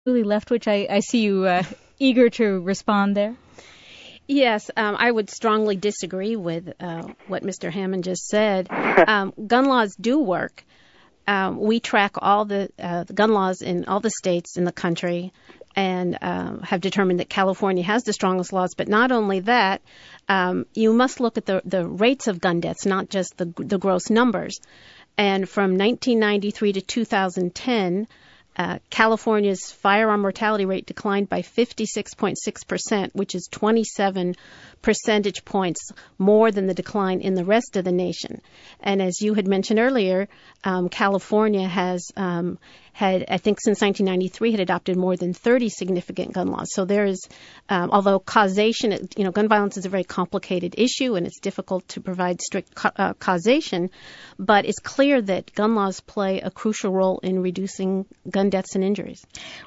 Julie Leftwich, I see you eager to respond there. Yes, I would strongly disagree with what Mr. Hammond just said. Gun laws do work. We track all the gun laws in all the states in the country and have determined that California has the strongest laws. But not only that, you must look at the rates of gun deaths, not just the gross numbers. And from 1993 to 2010, California's firearm mortality rate declined by 56.6%, which is 27 percentage points more than the decline in the rest of the nation. And as you had mentioned earlier, California has had, I think since 1993, had adopted more than 30 significant gun laws. So there is, although causation, gun violence is a very complicated issue and it's difficult to provide strict causation, but it's clear that gun laws play a crucial role in reducing gun deaths and injuries.